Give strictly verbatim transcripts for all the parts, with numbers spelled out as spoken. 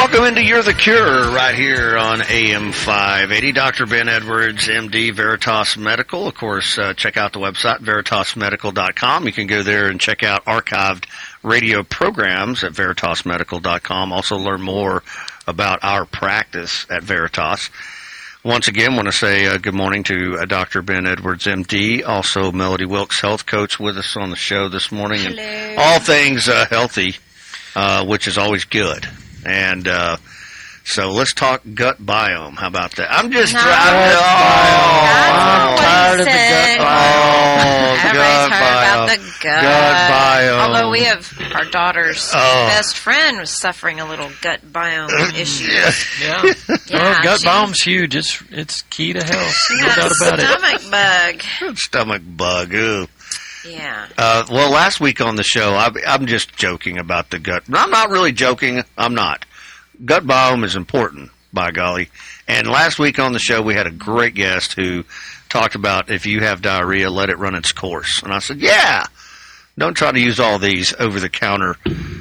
Welcome into You're the Cure right here on A M five eighty. Doctor Ben Edwards, M D, Veritas Medical. Of course, uh, check out the website, veritas medical dot com. You can go there and check out archived radio programs at veritas medical dot com. Also learn more about our practice at Veritas. Once again, want to say uh, good morning to uh, Doctor Ben Edwards, M D, also Melody Wilkes, health coach, with us on the show this morning. Hello. And all things uh, healthy, uh, which is always good. And uh, so let's talk gut biome. How about that? I'm just no, trying to... Oh, I'm tired of the gut biome. Everybody's gut heard biome. about the gut. Gut biome. Although we have our daughter's Oh. best friend was suffering a little gut biome issue. Yeah. Yeah, well, gut she- biome's huge. It's it's key to health. She No had doubt a about it. stomach bug. Stomach bug. Ooh. Yeah. Uh, well, last week on the show, I, I'm just joking about the gut. I'm not really joking. I'm not. Gut biome is important, by golly. And last week on the show, we had a great guest who talked about if you have diarrhea, let it run its course. And I said, yeah, don't try to use all these over-the-counter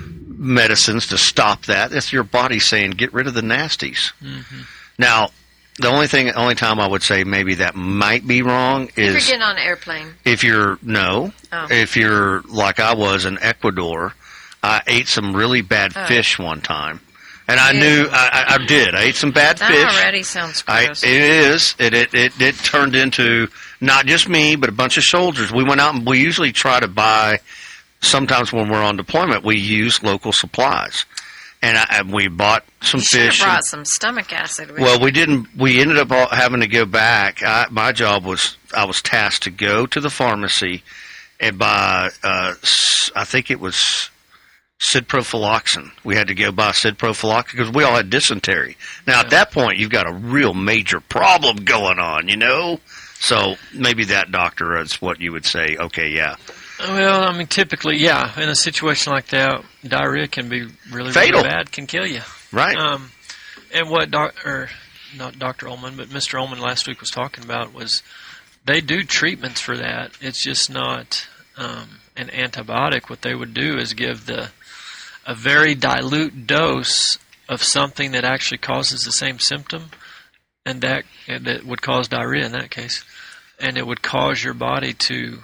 medicines to stop that. That's your body saying, get rid of the nasties. Mm-hmm. Now, the only thing, only time I would say maybe that might be wrong If you're is getting on an airplane. if you're, no, Oh. if you're like I was in Ecuador, I ate some really bad Oh. fish one time. And I Ew. knew, I, I, I did, I ate some bad That fish. already sounds I, gross. it is, it, it, it, it turned into not just me, but a bunch of soldiers. We went out and we usually try to buy, sometimes when we're on deployment, we use local supplies. And, I, and we bought some you should have fish. brought and- some stomach acid with well, you. we didn't. We ended up all having to go back. I, my job was I was tasked to go to the pharmacy and buy. Uh, s- I think it was ciprofloxacin. We had to go buy ciprofloxacin because we all had dysentery. Now at that point, you've got a real major problem going on. You know, so maybe that doctor is what you would say. Okay, yeah, Well, I mean, typically, yeah, in a situation like that, diarrhea can be really, Fatal. really bad, can kill you. right. Um, and what doc, or not Doctor Ullman, but Mister Ullman last week was talking about was they do treatments for that. It's just not um, an antibiotic. What they would do is give the a very dilute dose of something that actually causes the same symptom, and that and that would cause diarrhea in that case, and it would cause your body to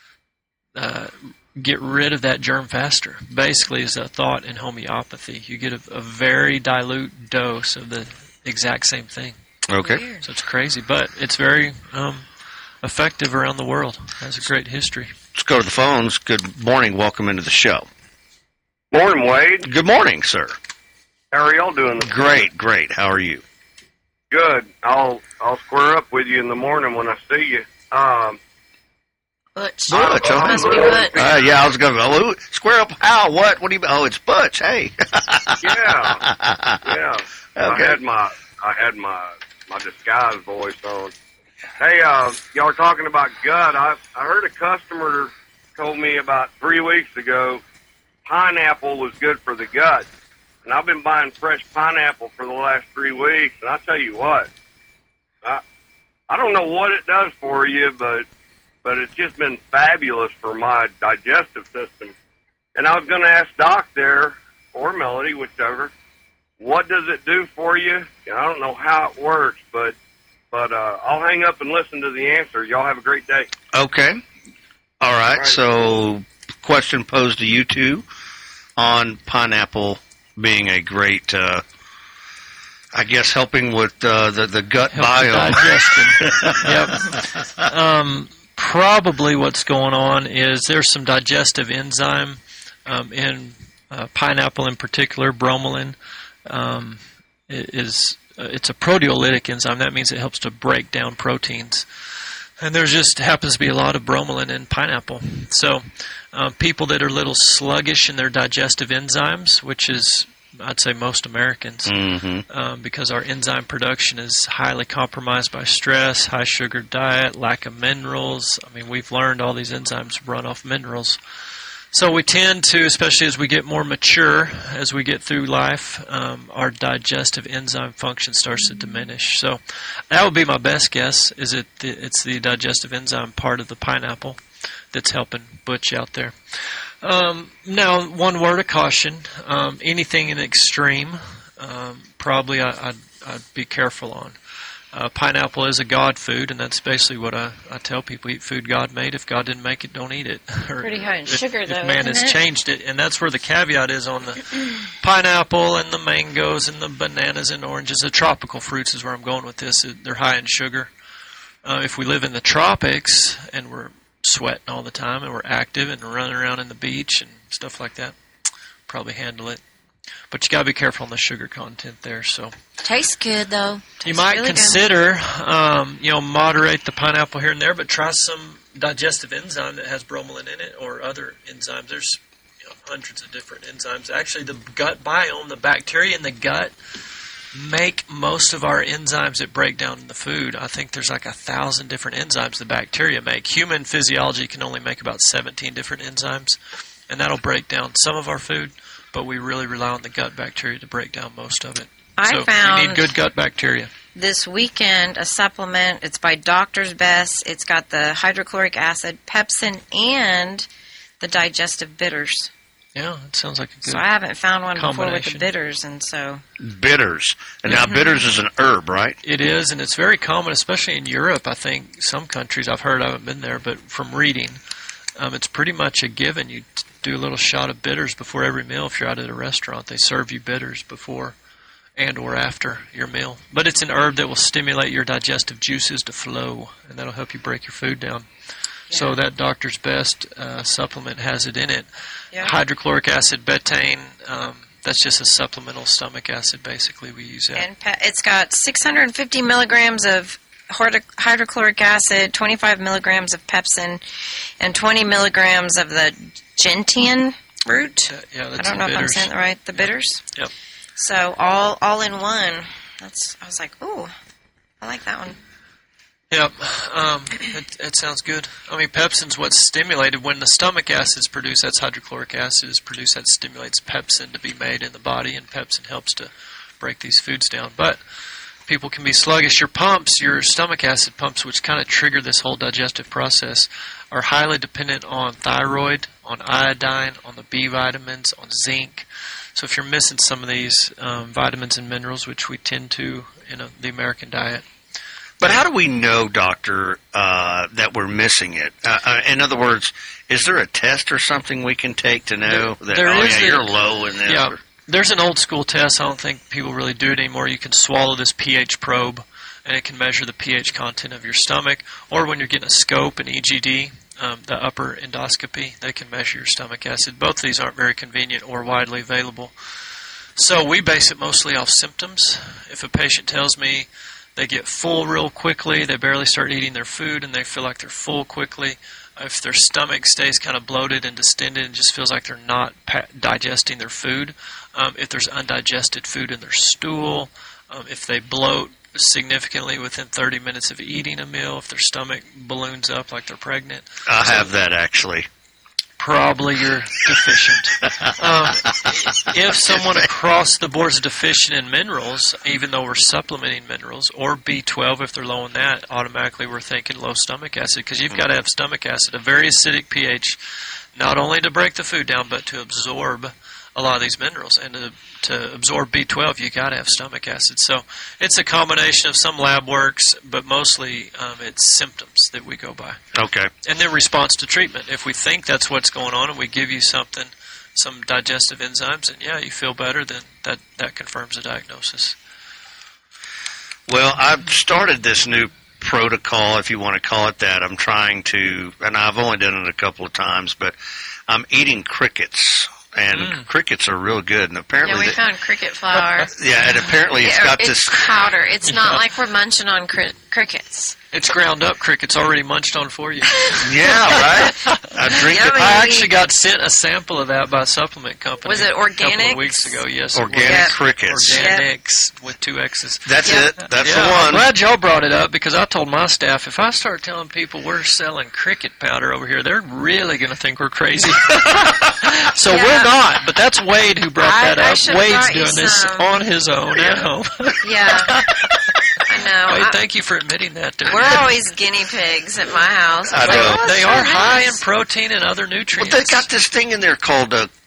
uh, get rid of that germ faster. Basically, is a thought in homeopathy. You get a, a very dilute dose of the exact same thing. Okay. Weird. So it's crazy, but it's very um, effective around the world. Has a great history. Let's go to the phones. Good morning. Welcome into the show. Morning, Wade. Good morning, sir. How are y'all doing? This Great, great. How are you? Good. I'll I'll square up with you in the morning when I see you. Um, Butch. Butch, huh? Must be Butch. Uh, yeah, I was going to go, square up how, what, what do you, oh, it's Butch, hey. yeah, yeah. Okay. I had my I had my my disguise voice on. Hey, uh, y'all are talking about gut. I I heard a customer told me about three weeks ago pineapple was good for the gut, and I've been buying fresh pineapple for the last three weeks. And I tell you what, I I don't know what it does for you, but but it's just been fabulous for my digestive system. And I was going to ask Doc there, or Melody, whichever, what does it do for you? And I don't know how it works, but but uh, I'll hang up and listen to the answer. Y'all have a great day. Okay. All right, Right. so question posed to you two on pineapple being a great, uh, I guess, helping with uh, the, the gut Help biome. the digestion. Yep. Um, probably what's going on is there's some digestive enzyme um, in uh, pineapple in particular, bromelain. Um, it is uh, it's a proteolytic enzyme. That means it helps to break down proteins. And there just happens to be a lot of bromelain in pineapple. So uh, people that are a little sluggish in their digestive enzymes, which is, I'd say, most Americans, Mm-hmm. um, because our enzyme production is highly compromised by stress, high sugar diet, lack of minerals. I mean, we've learned all these enzymes run off minerals. So we tend to, especially as we get more mature, as we get through life, um, our digestive enzyme function starts to diminish. So that would be my best guess, is it the, it's the digestive enzyme part of the pineapple that's helping Butch out there. Um, now, one word of caution, um, anything in extreme um, probably I, I'd, I'd be careful on. Uh, pineapple is a God food, and that's basically what I, I tell people: eat food God made. If God didn't make it, don't eat it. Or Pretty high in if, sugar, if though, man isn't has it? changed it, and that's where the caveat is on the pineapple and the mangoes and the bananas and oranges. The tropical fruits is where I'm going with this. They're high in sugar. Uh, if we live in the tropics and we're sweating all the time and we're active and running around in the beach and stuff like that, probably handle it. But you got to be careful on the sugar content there. So Tastes good, though. you Tastes might really good. consider, um, you know, moderate the pineapple here and there, but try some digestive enzyme that has bromelain in it or other enzymes. There's you know, hundreds of different enzymes. Actually, the gut biome, the bacteria in the gut, make most of our enzymes that break down the food. I think there's like a thousand different enzymes the bacteria make. Human physiology can only make about seventeen different enzymes, and that'll break down some of our food. But we really rely on the gut bacteria to break down most of it. I so found you need good gut bacteria. this weekend a supplement. It's by Doctor's Best. It's got the hydrochloric acid, pepsin, and the digestive bitters. Yeah, it sounds like a good So I haven't found one before with the combination. bitters, and so Bitters. And now bitters is an herb, right? It is, and it's very common, especially in Europe. I think some countries I've heard, I haven't been there, but from reading, um, it's pretty much a given. You t- do a little shot of bitters before every meal. If you're out at a restaurant, they serve you bitters before and or after your meal. But it's an herb that will stimulate your digestive juices to flow, and that'll help you break your food down. So Yeah. that Doctor's Best uh, supplement has it in it. yeah. Hydrochloric acid, betaine, um, that's just a supplemental stomach acid, basically. We use that. And pe- it's got six hundred fifty milligrams of hyd- hydrochloric acid, twenty-five milligrams of pepsin, and twenty milligrams of the gentian root. Uh, yeah, I that's don't the know if I'm bitters. saying it right. The bitters. Yep. So all all in one. That's. I was like, ooh, I like that one. Yep, um, it, it sounds good. I mean, pepsin's what's stimulated when the stomach acid is produced. That's hydrochloric acid is produced. That stimulates pepsin to be made in the body, and pepsin helps to break these foods down. But people can be sluggish. Your pumps, your stomach acid pumps, which kind of trigger this whole digestive process, are highly dependent on thyroid, on iodine, on the B vitamins, on zinc. So if you're missing some of these um, vitamins and minerals, which we tend to in a, the American diet. But how do we know, doctor, uh, that we're missing it? Uh, uh, in other words, is there a test or something we can take to know There- that, there oh, is yeah, the- you're low in this? Yeah, or- there's an old school test. I don't think people really do it anymore. You can swallow this pH probe, and it can measure the pH content of your stomach. Or when you're getting a scope, an E G D, um, the upper endoscopy, they can measure your stomach acid. Both of these aren't very convenient or widely available. So we base it mostly off symptoms. If a patient tells me they get full real quickly, they barely start eating their food, and they feel like they're full quickly. If their stomach stays kind of bloated and distended and just feels like they're not pa- digesting their food, um, if there's undigested food in their stool, um, if they bloat significantly within thirty minutes of eating a meal, if their stomach balloons up like they're pregnant, I have that, actually. probably you're deficient. Um, if someone across the board is deficient in minerals, even though we're supplementing minerals, or B twelve if they're low in that, automatically we're thinking low stomach acid, because you've got to have stomach acid, a very acidic pH, not only to break the food down, but to absorb a lot of these minerals. And to, to absorb B twelve, you got to have stomach acid. So it's a combination of some lab works, but mostly um, it's symptoms that we go by. Okay. And then response to treatment. If we think that's what's going on and we give you something, some digestive enzymes, and yeah, you feel better, then that, that confirms the diagnosis. Well, I've started this new protocol, if you want to call it that. I'm trying to, and I've only done it a couple of times, but I'm eating crickets. And Mm. crickets are real good. And apparently, Yeah, we the- found cricket flour. yeah, and apparently it's Yeah, got it's this. powder. It's not Yeah. like we're munching on cri- crickets. It's ground up crickets already munched on for you. Yeah, right. I drink Yummy. it. I actually got sent a sample of that by a supplement company. Was it A couple organics? of weeks ago, yes. it was. Organic Yeah. crickets. Organics with two X's. That's Yeah. it. That's yeah, the I'm one. glad y'all brought it up, because I told my staff, if I start telling people we're selling cricket powder over here, they're really going to think we're crazy. So Yeah. we're not, but that's Wade who brought I- that I up. should've Wade's brought you doing this some. on his own at home. Yeah, I know. Wade, I- thank you for admitting that to me. we're always guinea pigs at my house. I It's like, know. oh, They so are high in nice. protein and other Well, nutrients. they got this thing in there called uh,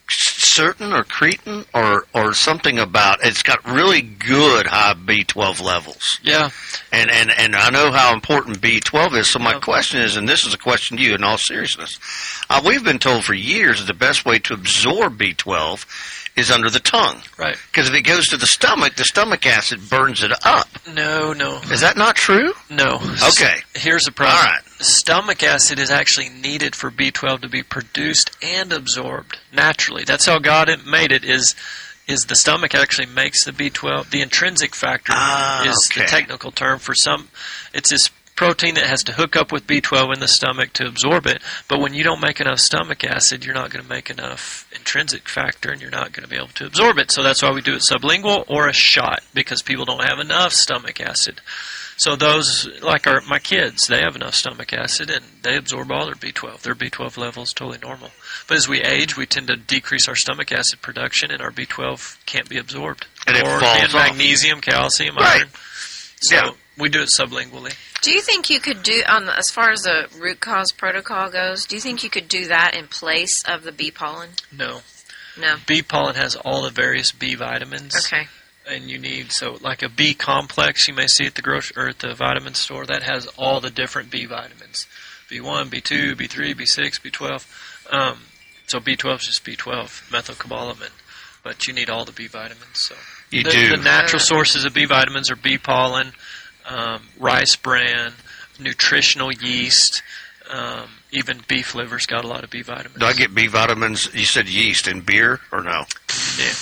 certain or cretin or or something about it's got really good high B twelve levels. Yeah. And and and I know how important B twelve is. So my Yeah. question is, and this is a question to you in all seriousness, uh, we've been told for years that the best way to absorb B twelve is under the tongue. Right. Because if it goes to the stomach, the stomach acid burns it up. No, no, Is that not true? no. Okay. Here's the problem. All right. Stomach acid is actually needed for B twelve to be produced and absorbed naturally. That's how God made it. Is is the stomach actually makes the B twelve? The intrinsic factor Ah, is okay. the technical term for some. It's this protein that has to hook up with B twelve in the stomach to absorb it. But when you don't make enough stomach acid, you're not going to make enough intrinsic factor, and you're not going to be able to absorb it. So that's why we do it sublingual or a shot, because people don't have enough stomach acid. So those, like our my kids, they have enough stomach acid, and they absorb all their B twelve. Their B twelve level is totally normal. But as we age, we tend to decrease our stomach acid production, and our B twelve can't be absorbed. And it or falls and off. magnesium, calcium, Right. iron. So Yeah. we do it sublingually. Do you think you could do, on the, as far as the root cause protocol goes, do you think you could do that in place of the bee pollen? No. No. Bee pollen has all the various B vitamins. Okay. And you need, so like a B complex you may see at the grocery or at the vitamin store, that has all the different B vitamins. B one, B two, B three, B six, B twelve. Um, so B twelve is just B twelve, methylcobalamin. But you need all the B vitamins. So You the, do. The natural sources of B vitamins are bee pollen, um, rice bran, nutritional yeast, um, even beef liver's got a lot of B vitamins. Do I get B vitamins? You said yeast in beer or no? Yeah.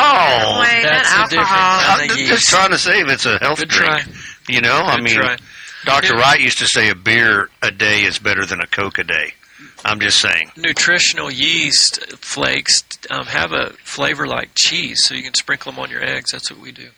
Oh, Wait, that's not a different alcohol. kind I'm of just yeast. trying to say if it's a health Good drink. try. You know, I Good mean, try. Doctor Here- Wright used to say a beer a day is better than a Coke a day. I'm just saying. Nutritional yeast flakes um, have a flavor like cheese, so you can sprinkle them on your eggs. That's what we do.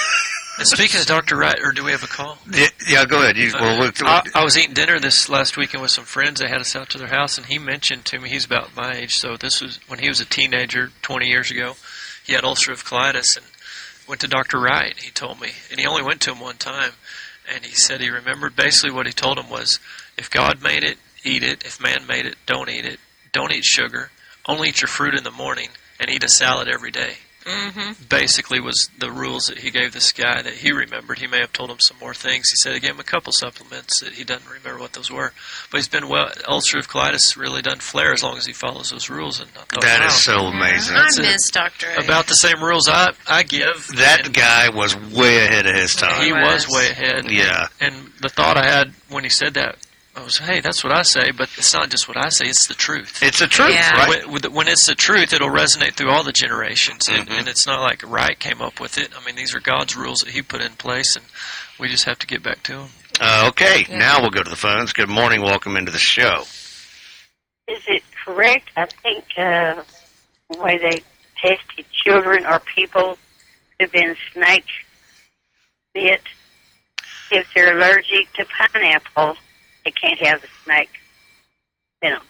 And speaking of Doctor Wright, or do we have a call? Yeah, yeah go ahead. You, well, look, I, I was eating dinner this last weekend with some friends. They had us out to their house, and he mentioned to me, he's about my age, so this was when he was a teenager twenty years ago. He had ulcerative colitis and went to Doctor Wright, he told me. And he only went to him one time. And he said he remembered basically what he told him was, if God made it, eat it. If man made it, don't eat it. Don't eat sugar. Only eat your fruit in the morning and eat a salad every day. Mm-hmm. Basically was the rules that he gave this guy that he remembered. He may have told him some more things. He said he gave him a couple supplements that he doesn't remember what those were. But he's been well. Ulcerative colitis really doesn't flare as long as he follows those rules. And I thought, that wow, is so amazing. I That's it. miss Doctor A. about the same rules I I give. That And guy was way ahead of his time. he was. was way ahead. Yeah. And the thought I had when he said that, I was, hey, that's what I say, but it's not just what I say, it's the truth. It's the truth, Yeah. right? When, when it's the truth, it'll resonate through all the generations, and, Mhm. and it's not like Wright came up with it. I mean, these are God's rules that he put in place, and we just have to get back to them. Uh, okay, Yeah. now we'll go to the phones. Good morning. Welcome into the show. Is it correct? I think uh, the way they tested children or people who've been snake bit, if they're allergic to pineapple, they can't have the snake venom.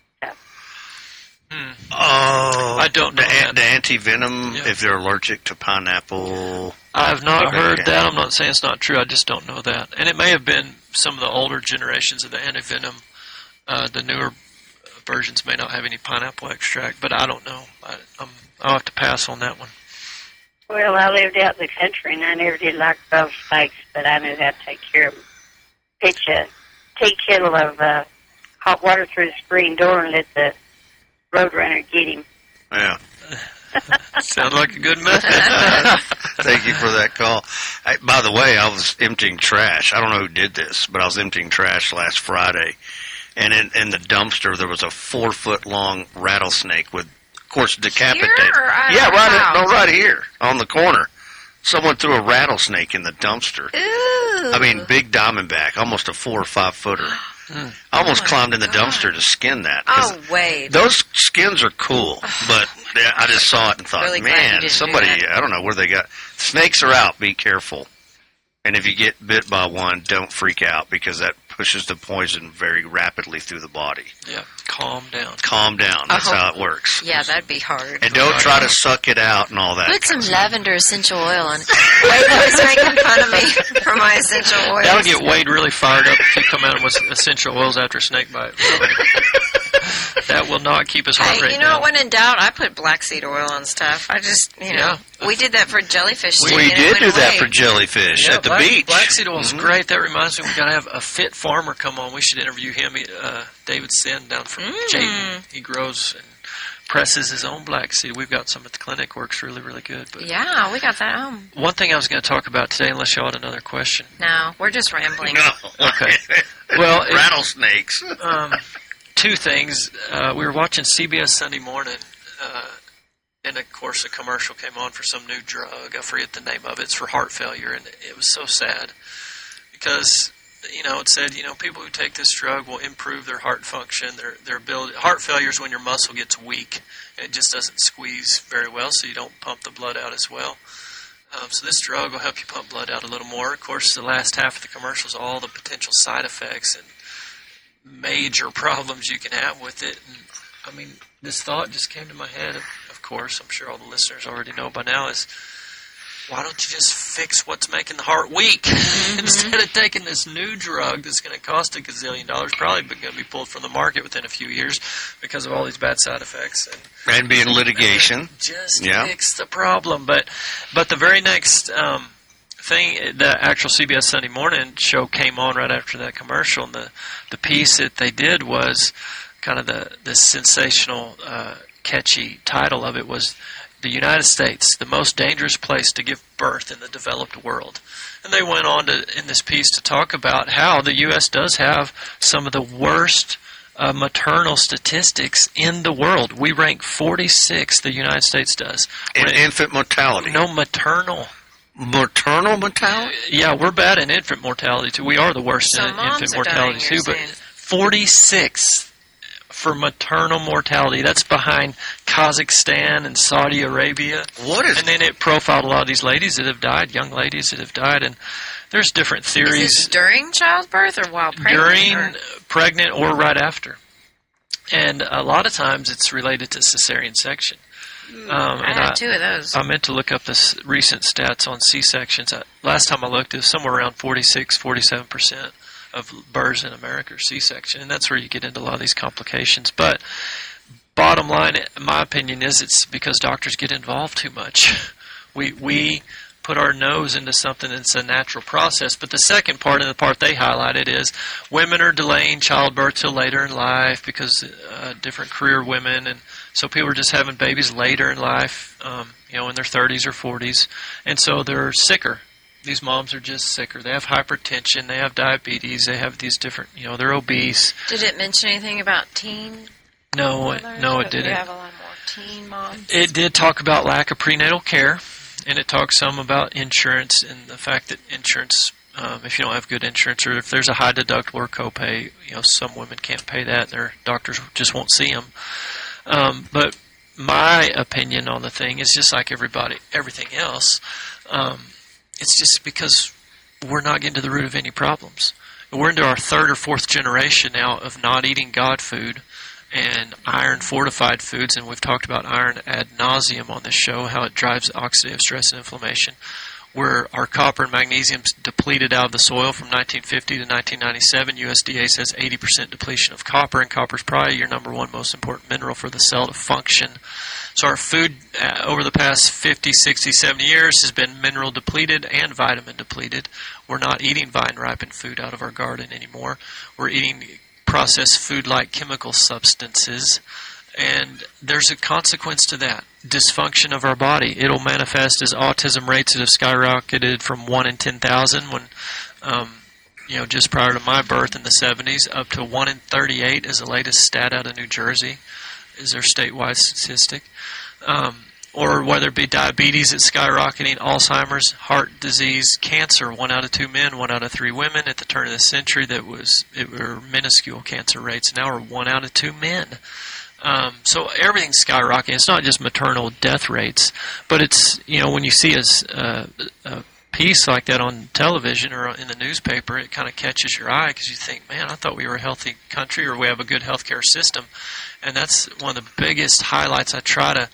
Hmm. Oh, I don't know the, that. the anti-venom, Yeah. if they're allergic to pineapple. I have not Okay, heard yeah. that. I'm not saying it's not true. I just don't know that. And it may have been some of the older generations of the antivenom. Uh, the newer versions may not have any pineapple extract, but I don't know. I, I'm, I'll have to pass on that one. Well, I lived out in the country, and I never did like those snakes, but I knew how to take care of them. Pitch a tea kettle of uh, hot water through the screen door and let the roadrunner get him. Yeah. Sounds like a good method. Thank you for that call. I, by the way, I was emptying trash. I don't know who did this, but I was emptying trash last Friday, and in, in the dumpster there was a four-foot-long rattlesnake with, of course, decapitated. Here or at yeah, our right, at, house? no, right here on the corner. Someone threw a rattlesnake in the dumpster. Ooh. I mean, big diamondback, almost a four or five footer. I almost Oh my climbed in the God. dumpster to skin that. 'cause Oh, wait. those skins are cool, but yeah, I just saw it and thought, Really glad you man, didn't do somebody, that. I don't know where they got. Snakes are out. Be careful. And if you get bit by one, don't freak out because that pushes the poison very rapidly through the body. Yeah, calm down. Calm down. That's Oh. how it works. Yeah, that'd be hard. And don't try to suck it out and all that. Put some lavender essential oil on it. Wade always making fun of me for my essential oils. That'll get Wade really fired up if you come at him with essential oils after a snake bite. that will not keep his heart Hey, rate you know, down. when in doubt, I put black seed oil on stuff. I just, you know, Yeah. we did that for jellyfish. We sting, and it did went do that away. for jellyfish Yeah, at the black, beach. Black seed oil is Mhm. great. That reminds me, we got to have a fit farmer come on. We should interview him. He, uh, David Sin down from Mm. Jayton. He grows and presses his own black seed. We've got some at the clinic. Works really, really good. But Yeah, we got that at home. one thing I was going to talk about today, unless y'all had another question. No, we're just rambling. No. Okay. Well, it- rattlesnakes. Um, two things. Uh, we were watching C B S Sunday Morning, uh, and of course a commercial came on for some new drug. I forget the name of it. It's for heart failure, and it was so sad because, you know, it said, you know, people who take this drug will improve their heart function, their their ability. Heart failure is when your muscle gets weak and it just doesn't squeeze very well, so you don't pump the blood out as well. Um, so this drug will help you pump blood out a little more. Of course, the last half of the commercial is all the potential side effects and major problems you can have with it. And I mean, this thought just came to my head. Of, of course, I'm sure all the listeners already know by now, is why don't you just fix what's making the heart weak mm-hmm. instead of taking this new drug that's going to cost a gazillion dollars, probably going to be pulled from the market within a few years because of all these bad side effects. And, And be in litigation. just Yeah. fix the problem. But but the very next um, thing, the actual C B S Sunday Morning show came on right after that commercial, and the, the piece that they did was kind of the, the sensational, uh, catchy title of it was "The United States, the most dangerous place to give birth in the developed world." And they went on to in this piece to talk about how the U S does have some of the worst Uh, maternal statistics in the world. We rank forty-sixth, the United States does. In When- infant mortality. no, maternal. Maternal mortality? Yeah, we're bad in infant mortality, too. We are the worst So in moms infant are mortality, dying, too. you're But saying. forty-sixth for maternal mortality. That's behind Kazakhstan and Saudi Arabia. What is And then it profiled a lot of these ladies that have died, young ladies that have died, and there's different Is theories. this during childbirth or while pregnant? During, or- pregnant, or right after. And a lot of times it's related to cesarean section. Um, I and had I, two of those. I meant to look up the s- recent stats on C-sections. Uh, last time I looked, it was somewhere around forty-six, forty-seven percent of births in America are C-section, and that's where you get into a lot of these complications. But bottom line, in my opinion, is it's because doctors get involved too much. We we put our nose into something that's a natural process. But the second part, and the part they highlighted, is women are delaying childbirth till later in life because uh, different career women, and so people are just having babies later in life, um, you know, in their thirties or forties, and so they're sicker. These moms are just sicker. They have hypertension, they have diabetes, they have these different, you know, they're obese. Did it mention anything about teen? No, it, mothers? no, We it didn't. have a lot more teen moms. It did talk about lack of prenatal care, and it talks some about insurance and the fact that insurance, um, if you don't have good insurance, or if there's a high deductible or copay, you know, some women can't pay that, and their doctors just won't see them. Um, but my opinion on the thing is just like everybody, everything else. Um, it's just because we're not getting to the root of any problems. We're into our third or fourth generation now of not eating God food and iron-fortified foods, and we've talked about iron ad nauseum on this show, how it drives oxidative stress and inflammation, where our copper and magnesium's depleted out of the soil from nineteen fifty to nineteen ninety-seven. U S D A says eighty percent depletion of copper, and copper's probably your number one most important mineral for the cell to function. So our food uh, over the past fifty, sixty, seventy years has been mineral depleted and vitamin depleted. We're not eating vine-ripened food out of our garden anymore. We're eating processed food-like chemical substances, and there's a consequence to that. Dysfunction of our body. It'll manifest as autism rates that have skyrocketed from one in ten thousand when, um, you know, just prior to my birth in the seventies, up to one in thirty-eight is the latest stat out of New Jersey, is their statewide statistic. Um, or whether it be diabetes that's skyrocketing, Alzheimer's, heart disease, cancer, one out of two men, one out of three women. At the turn of the century, that was it were minuscule cancer rates. Now we're one out of two men. Um, so everything's skyrocketing. It's not just maternal death rates, but it's, you know, when you see a, a, a piece like that on television or in the newspaper, it kind of catches your eye because you think, man, I thought we were a healthy country or we have a good healthcare system. And that's one of the biggest highlights I try to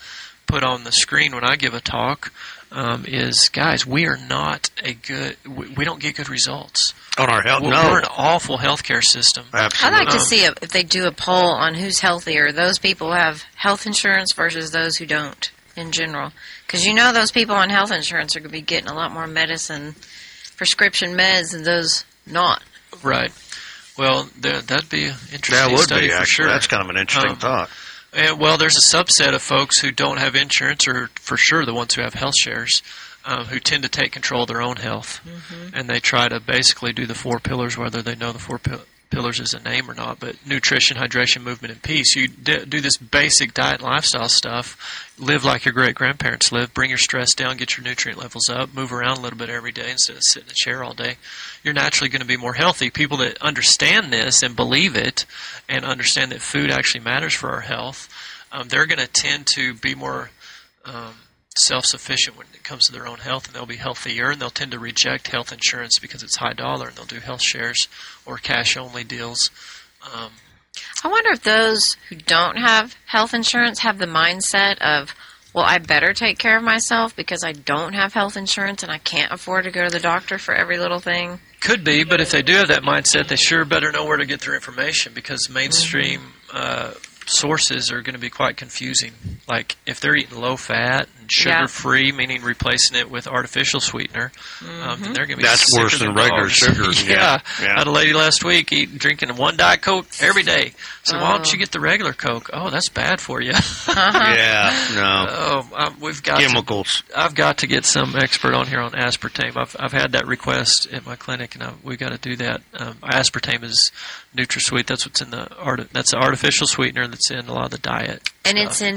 put on the screen when I give a talk um, is, guys, we are not a good. We, we don't get good results on our health. We're, No, we're an awful healthcare system. Absolutely. I'd like to Um, see if they do a poll on who's healthier, those people who have health insurance versus those who don't in general. Because you know those people on health insurance are going to be getting a lot more medicine, prescription meds, than those not. Right. Well, there, that'd be an interesting That would study be, for actually. sure. That's kind of an interesting Um, thought. And, well, there's a subset of folks who don't have insurance, or for sure the ones who have health shares, um, who tend to take control of their own health. Mm-hmm. And they try to basically do the four pillars, whether they know the four pi- pillars is a name or not. But nutrition, hydration, movement, and peace. You d- do this basic diet and lifestyle stuff, live like your great-grandparents lived, bring your stress down, get your nutrient levels up, move around a little bit every day instead of sitting in a chair all day. You're naturally going to be more healthy. People that understand this and believe it and understand that food actually matters for our health, um, they're going to tend to be more um, self-sufficient when it comes to their own health, and they'll be healthier, and they'll tend to reject health insurance because it's high dollar, and they'll do health shares or cash-only deals. Um, I wonder if those who don't have health insurance have the mindset of, well, I better take care of myself because I don't have health insurance and I can't afford to go to the doctor for every little thing. Could be, but if they do have that mindset, they sure better know where to get their information, because mainstream Mm-hmm. uh, sources are going to be quite confusing. Like if they're eating low fat and sugar free, meaning replacing it with artificial sweetener, Mm-hmm. um, then they're going to be That's sicker worse than regular dogs. sugar. yeah. Yeah. Yeah. I had a lady last week eating, drinking one Diet Coke every day. So why don't Oh. you get the regular Coke? Oh, that's bad for you. Uh-huh. Yeah, no. oh, um, we've got to, Chemicals. I've got to get some expert on here on aspartame. I've I've had that request at my clinic, and I, we got to do that. Um, aspartame is NutraSweet. That's what's in the art. That's the artificial sweetener that's in a lot of the diet. And stuff. it's in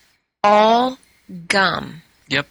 all gum. Yep.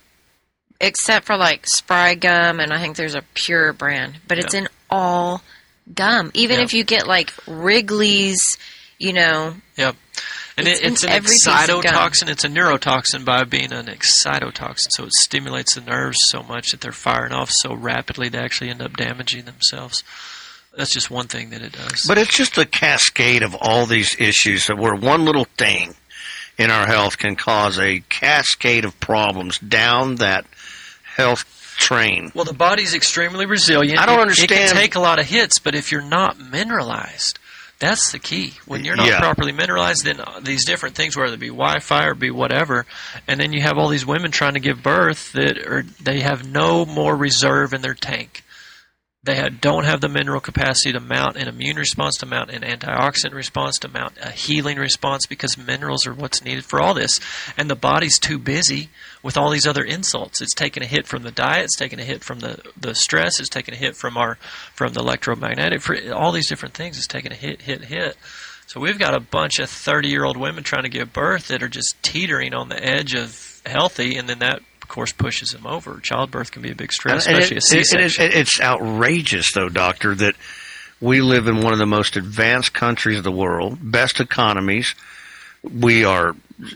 Except for like Spry gum, and I think there's a Pure brand. But it's Yeah. in all gum. Even Yeah. if you get like Wrigley's, you know, Yep. And It's it, it's in an every piece of gum. excitotoxin. It's a neurotoxin by being an excitotoxin. So it stimulates the nerves so much that they're firing off so rapidly they actually end up damaging themselves. That's just one thing that it does. But it's just a cascade of all these issues that where one little thing in our health can cause a cascade of problems down that health train. Well, the body's extremely resilient. I don't It- understand- It can take a lot of hits, but if you're not mineralized, that's the key. When you're not Yeah. properly mineralized, then these different things, whether it be Wi-Fi or be whatever, and then you have all these women trying to give birth that are they have no more reserve in their tank. They have, don't have the mineral capacity to mount an immune response, to mount an antioxidant response, to mount a healing response, because minerals are what's needed for all this. And the body's too busy with all these other insults. It's taking a hit from the diet, it's taking a hit from the, the stress, it's taking a hit from our from the electromagnetic, for all these different things. It's taking a hit, hit, hit. So we've got a bunch of thirty-year-old women trying to give birth that are just teetering on the edge of healthy, and then that, of course, pushes them over. Childbirth can be a big stress, And especially it- a C-section. it is- it's outrageous, though, Doctor, that we live in one of the most advanced countries of the world, best economies. We are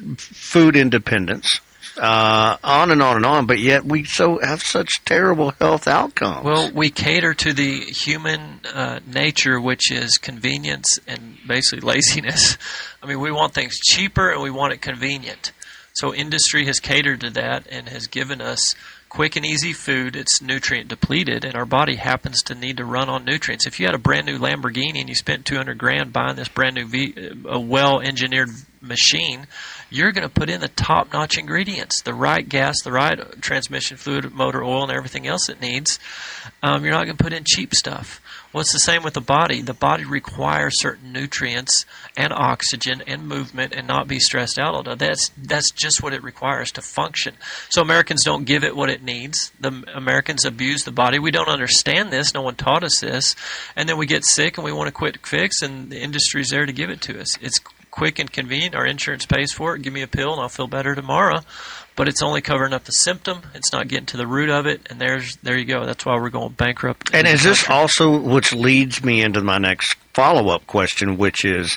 food independence, uh, on and on and on, but yet we so have such terrible health outcomes. Well, we cater to the human uh, nature, which is convenience and basically laziness. I mean, we want things cheaper and we want it convenient. So industry has catered to that and has given us quick and easy food. It's nutrient depleted, and our body happens to need to run on nutrients. If you had a brand new Lamborghini and you spent two hundred grand buying this brand new v, a well-engineered machine, you're going to put in the top-notch ingredients, the right gas, the right transmission fluid, motor oil, and everything else it needs. Um, you're not going to put in cheap stuff. Well, it's the same with the body. The body requires certain nutrients and oxygen and movement and not be stressed out all day. That's, that's just what it requires to function. So Americans don't give it what it needs. The Americans abuse the body. We don't understand this. No one taught us this. And then we get sick and we want a quick fix, and the industry's there to give it to us. It's quick and convenient. Our insurance pays for it. Give me a pill and I'll feel better tomorrow. But it's only covering up the symptom. It's not getting to the root of it. And there's there you go. That's why we're going bankrupt. And as a is this country. also, which leads me into my next follow-up question, which is,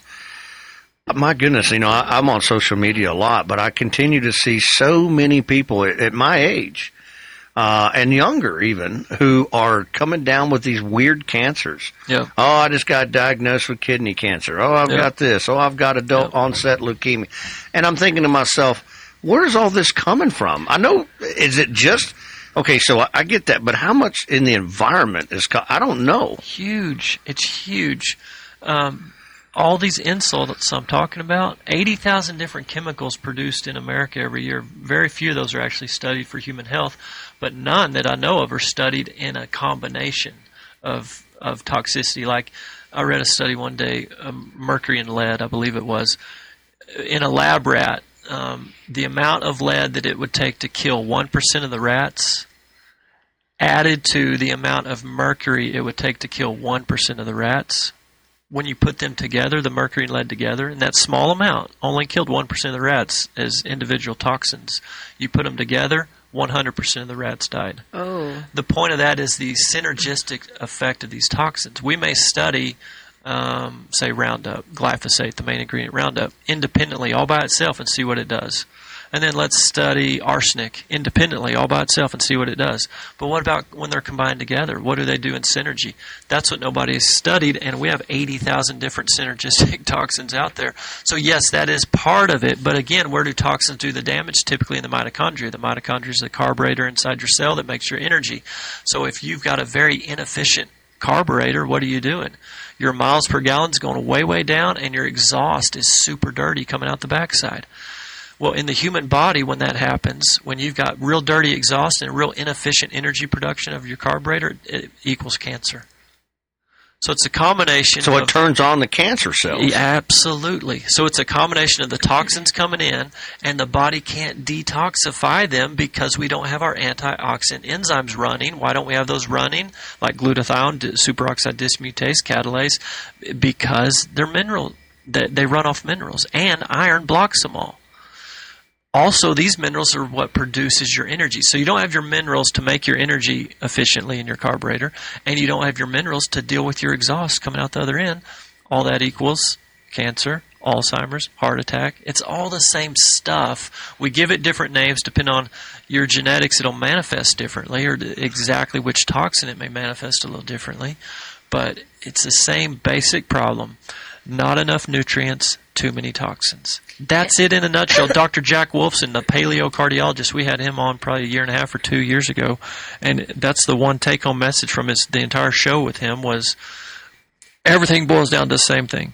my goodness, you know, I, I'm on social media a lot, but I continue to see so many people at, at my age, uh, and younger even, who are coming down with these weird cancers. Yeah. Oh, I just got diagnosed with kidney cancer. Oh, I've Yeah. got this. Oh, I've got adult Yeah. onset leukemia. And I'm thinking to myself, where is all this coming from? I know, is it just, okay, so I, I get that, but how much in the environment is, co- I don't know. Huge. It's huge. Um, all these insults I'm talking about, eighty thousand different chemicals produced in America every year. Very few of those are actually studied for human health, but none that I know of are studied in a combination of of toxicity. Like I read a study one day, um, mercury and lead, I believe it was, in a lab rat, um, the amount of lead that it would take to kill one percent of the rats added to the amount of mercury it would take to kill one percent of the rats. When you put them together, the mercury and lead together, and that small amount only killed one percent of the rats as individual toxins. You put them together, one hundred percent of the rats died. Oh. The point of that is the synergistic effect of these toxins. We may study, um, say, Roundup, glyphosate, the main ingredient Roundup, independently all by itself and see what it does. And then let's study arsenic independently all by itself and see what it does. But what about when they're combined together? What do they do in synergy? That's what nobody has studied, and we have eighty thousand different synergistic toxins out there. So yes, that is part of it, but again, where do toxins do the damage? Typically in the mitochondria. The mitochondria is the carburetor inside your cell that makes your energy. So if you've got a very inefficient carburetor, what are you doing? Your miles per gallon is going way, way down, and your exhaust is super dirty coming out the backside. Well, in the human body, when that happens, when you've got real dirty exhaust and real inefficient energy production of your carburetor, it equals cancer. So it's a combination So of... it turns on the cancer cells. Yeah, absolutely. So it's a combination of the toxins coming in, and the body can't detoxify them because we don't have our antioxidant enzymes running. Why don't we have those running? Like glutathione, superoxide dismutase, catalase, because they're mineral. They run off minerals, and iron blocks them all. Also, these minerals are what produces your energy. So you don't have your minerals to make your energy efficiently in your carburetor, and you don't have your minerals to deal with your exhaust coming out the other end. All that equals cancer, Alzheimer's, heart attack. It's all the same stuff. We give it different names depending on your genetics. It'll manifest differently, or exactly which toxin it may manifest a little differently. But it's the same basic problem. Not enough nutrients, too many toxins. That's it in a nutshell. Doctor Jack Wolfson, the paleocardiologist, we had him on probably a year and a half or two years ago, and that's the one take-home message from his the entire show with him was everything boils down to the same thing.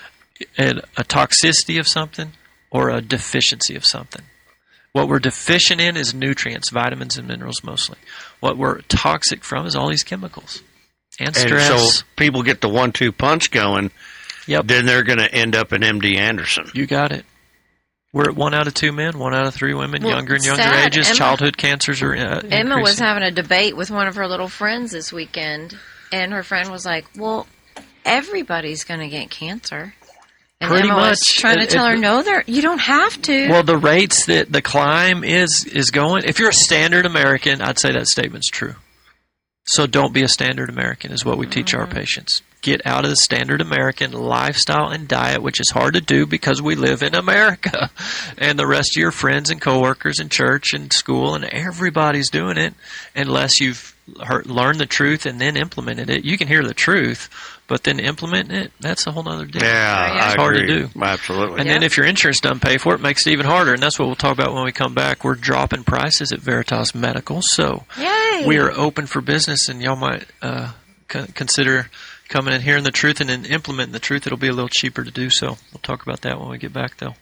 A toxicity of something or a deficiency of something. What we're deficient in is nutrients, vitamins and minerals mostly. What we're toxic from is all these chemicals and stress. And so people get the one two punch going. Yep. Then they're going to end up in M D Anderson. You got it. We're at one out of two men, one out of three women, Well, younger and younger sad. ages. Emma- Childhood cancers are uh, Emma was increasing. having a debate with one of her little friends this weekend, and her friend was like, well, everybody's going to get cancer. And Pretty Emma was much. trying to It- tell it- her, no, there, you don't have to. Well, the rates that the climb is is going, if you're a standard American, I'd say that statement's true. So don't be a standard American is what we teach our patients. Get out of the standard American lifestyle and diet, which is hard to do because we live in America. And the rest of your friends and coworkers in church and school and everybody's doing it unless you've heard, learned the truth and then implemented it. You can hear the truth, but then implementing it, that's a whole other deal. Yeah, Yeah. I It's hard to agree. do. Absolutely. And Yeah. then if your insurance doesn't pay for it, it makes it even harder. And that's what we'll talk about when we come back. We're dropping prices at Veritas Medical. So Yay. we are open for business, and y'all might uh, c- consider coming and hearing the truth and then implementing the truth. It'll be a little cheaper to do so. We'll talk about that when we get back, though.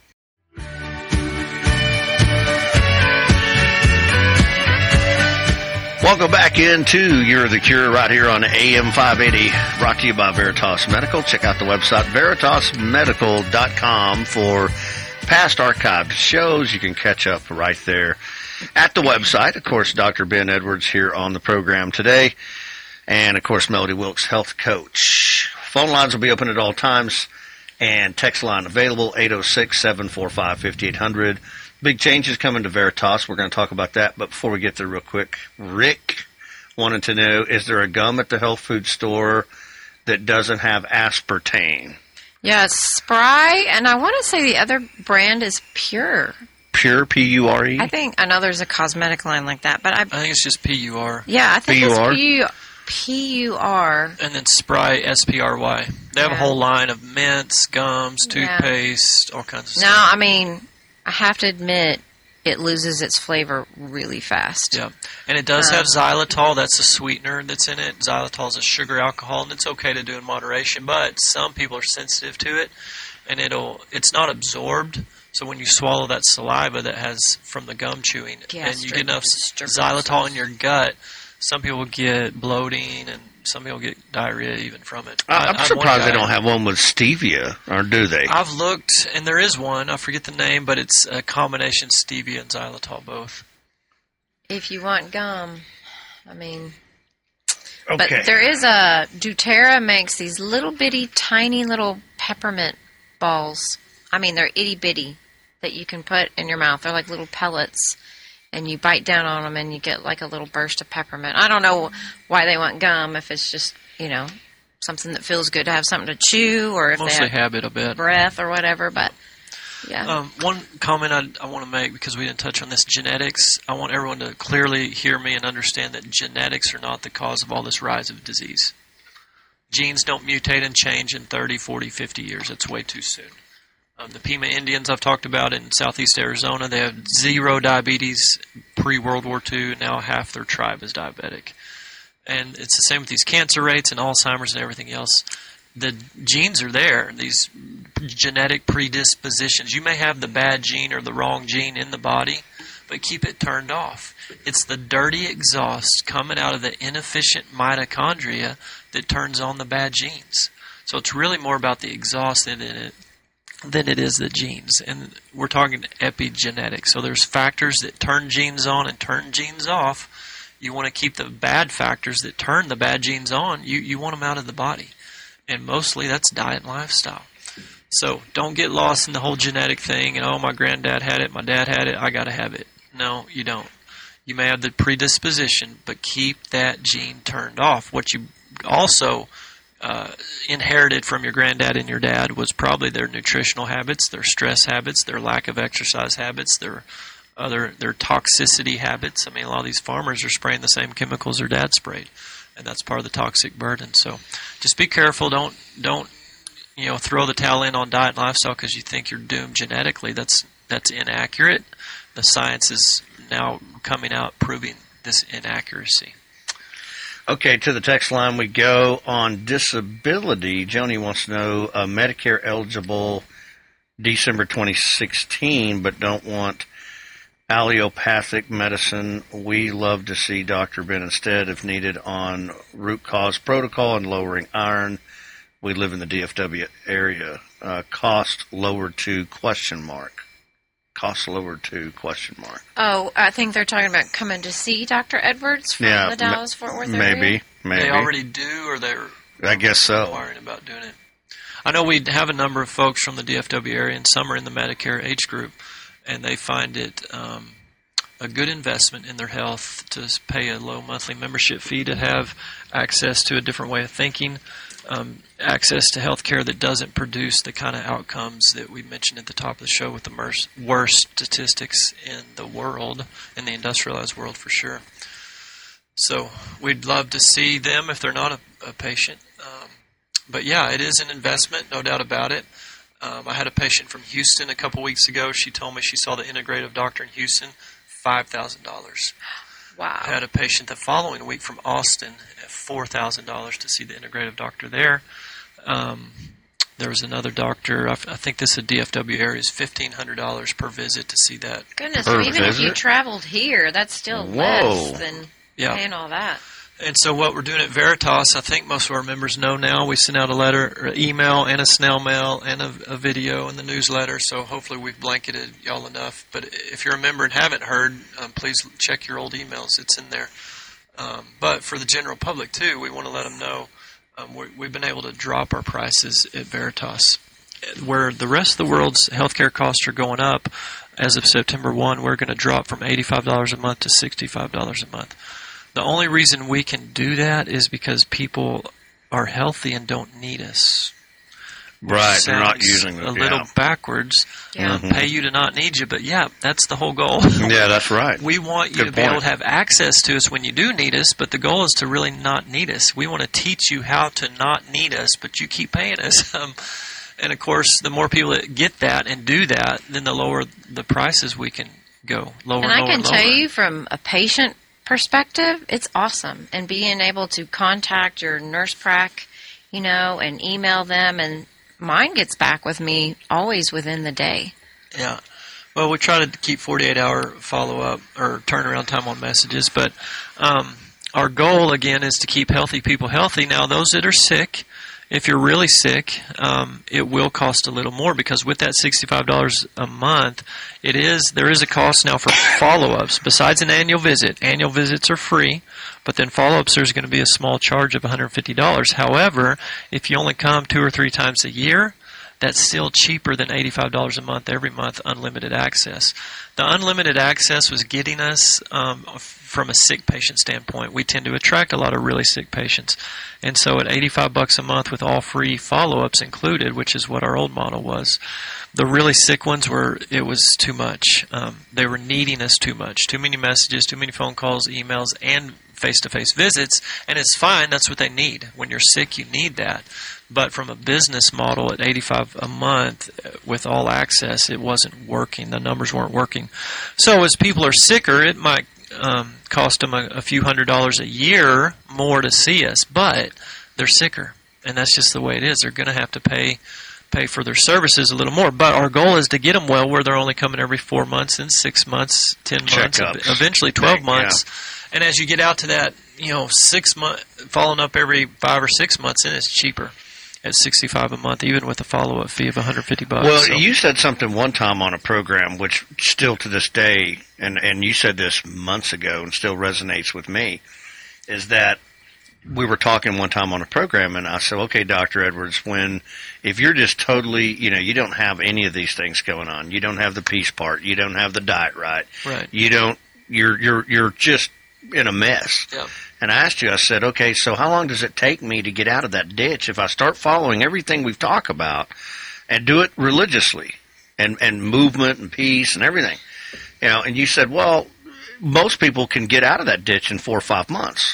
Welcome back into You're the Cure right here on A M five eighty, brought to you by Veritas Medical. Check out the website, veritas medical dot com, for past archived shows. You can catch up right there at the website. Of course, Doctor Ben Edwards here on the program today. And, of course, Melody Wilkes, health coach. Phone lines will be open at all times, and text line available, eight oh six, seven four five, five eight zero zero. Big changes coming to Veritas. We're going to talk about that. But before we get there real quick, Rick wanted to know, is there a gum at the health food store that doesn't have aspartame? Yeah, it's Spry, and I want to say the other brand is Pure. Pure, P U R E? I think, I know there's a cosmetic line like that, but I, I think it's just P U R. yeah, I think P U R? it's P U R. P U R. And then Spry, S P R Y. They have Yeah. a whole line of mints, gums, Yeah. toothpaste, all kinds of No, stuff. I mean, I have to admit, it loses its flavor really fast. Yeah, and it does Um, have xylitol. That's a sweetener that's in it. Xylitol is a sugar alcohol, and it's okay to do in moderation. But some people are sensitive to it, and it'll it's not absorbed. So when you swallow that saliva that has from the gum chewing, and you Gastric get enough strep xylitol stuff. in your gut, some people get bloating, and some people get diarrhea even from it. I, I'm one surprised they guy- don't have one with stevia, or do they? I've looked, and there is one. I forget the name, but it's a combination stevia and xylitol both. If you want gum, I mean, Okay. but there is a doTERRA makes these little bitty, tiny little peppermint balls. I mean, they're itty bitty that you can put in your mouth. They're like little pellets, and you bite down on them, and you get like a little burst of peppermint. I don't know why they want gum if it's just, you know, something that feels good to have something to chew, or if Mostly they have habit, I bet. breath or whatever. But yeah, Um, one comment I, I want to make, because we didn't touch on this, genetics. I want everyone to clearly hear me and understand that genetics are not the cause of all this rise of disease. Genes don't mutate and change in thirty, forty, fifty years. It's way too soon. Um, the Pima Indians I've talked about in southeast Arizona, they have zero diabetes pre-World War Two. Now half their tribe is diabetic. And it's the same with these cancer rates and Alzheimer's and everything else. The genes are there, these genetic predispositions. You may have the bad gene or the wrong gene in the body, but keep it turned off. It's the dirty exhaust coming out of the inefficient mitochondria that turns on the bad genes. So it's really more about the exhaust than it, than it is the genes. And we're talking epigenetics. So there's factors that turn genes on and turn genes off. You want to keep the bad factors that turn the bad genes on, you, you want them out of the body. And mostly that's diet and lifestyle. So don't get lost in the whole genetic thing and, oh, my granddad had it, my dad had it, I got to have it. No, you don't. You may have the predisposition, but keep that gene turned off. What you also uh, inherited from your granddad and your dad was probably their nutritional habits, their stress habits, their lack of exercise habits, their other their toxicity habits. I mean, a lot of these farmers are spraying the same chemicals their dad sprayed, and that's part of the toxic burden. So just be careful. Don't don't you know throw the towel in on diet and lifestyle because you think you're doomed genetically. That's that's inaccurate. The science is now coming out proving this inaccuracy. Okay, to the text line we go on disability. Joni wants to know uh, Medicare eligible December twenty sixteen, but don't want allopathic medicine. We love to see Doctor Ben instead, if needed, on root cause protocol and lowering iron. We live in the D F W area. Uh, cost lowered to question mark. Cost lowered to question mark. oh, I think they're talking about coming to see Doctor Edwards from Yeah, the Dallas Fort Worth maybe, area. maybe. They already do, or they're I guess so. inquiring about doing it. I know we have a number of folks from the D F W area, and some are in the Medicare age group, and they find it um, a good investment in their health to pay a low monthly membership fee to have access to a different way of thinking, um, access to health care that doesn't produce the kind of outcomes that we mentioned at the top of the show with the worst, worst statistics in the world, in the industrialized world for sure. So we'd love to see them if they're not a, a patient. Um, but yeah, it is an investment, no doubt about it. Um, I had a patient from Houston a couple weeks ago. She told me she saw the integrative doctor in Houston, five thousand dollars. Wow. I had a patient the following week from Austin at four thousand dollars to see the integrative doctor there. Um, there was another doctor, I, I think this is a D F W area, is fifteen hundred dollars per visit to see that. Goodness, Per well, even if you visit? traveled here, that's still Whoa. less than Yeah. paying all that. And so what we're doing at Veritas, I think most of our members know now, we send out a letter, or email, and a snail mail, and a, a video in the newsletter, so hopefully we've blanketed y'all enough. But if you're a member and haven't heard, um, please check your old emails. It's in there. Um, but for the general public, too, we want to let them know um, we, we've been able to drop our prices at Veritas. Where the rest of the world's healthcare costs are going up, as of September first, we're going to drop from eighty-five dollars a month to sixty-five dollars a month. The only reason we can do that is because people are healthy and don't need us. Right, they're not Sounds using them. a yeah. little backwards. Yeah. Um, pay you to not need you, but yeah, that's the whole goal. Yeah, that's right. We want you Good to be able point. to have access to us when you do need us, but the goal is to really not need us. We want to teach you how to not need us, but you keep paying us. Um, and of course, the more people that get that and do that, then the lower the prices we can go lower And and I lower can and tell lower. you from a patient perspective, it's awesome. And being able to contact your nurse prac, you know, and email them, and mine gets back with me always within the day. Yeah. Well, we try to keep forty-eight hour follow-up or turnaround time on messages, but um, our goal, again, is to keep healthy people healthy. Now, those that are sick, if you're really sick, um, it will cost a little more, because with that sixty-five dollars a month, it is there is a cost now for follow-ups. Besides an annual visit, annual visits are free, but then follow-ups, there's going to be a small charge of one hundred fifty dollars. However, if you only come two or three times a year, that's still cheaper than eighty-five dollars a month every month, unlimited access. The unlimited access was getting us, um, from a sick patient standpoint, we tend to attract a lot of really sick patients. And so at eighty-five bucks a month with all free follow-ups included, which is what our old model was, the really sick ones were, it was too much. Um, they were needing us too much. Too many messages, too many phone calls, emails, and face-to-face visits. And it's fine. That's what they need. When you're sick, you need that. But from a business model at eighty-five dollars a month with all access, it wasn't working. The numbers weren't working. So as people are sicker, it might um, cost them a, a few hundred dollars a year more to see us, but they're sicker. And that's just the way it is. They're going to have to pay pay for their services a little more. But our goal is to get them well where they're only coming every four months and six months, ten months, Checkups. eventually twelve Yeah. months. And as you get out to that, you know, six month, following up every five or six months, then it's cheaper at sixty-five a month, even with a follow-up fee of one hundred fifty bucks. Well, so. you said something one time on a program, which still to this day, and, and you said this months ago and still resonates with me, is that we were talking one time on a program, and I said, okay, Doctor Edwards, when, if you're just totally, you know, you don't have any of these things going on, you don't have the peace part, you don't have the diet right, Right. you don't, you're, you're, you're just in a mess. Yeah. And I asked you, I said, okay, so how long does it take me to get out of that ditch if I start following everything we've talked about and do it religiously and, and movement and peace and everything? You know, and you said, well, most people can get out of that ditch in four or five months.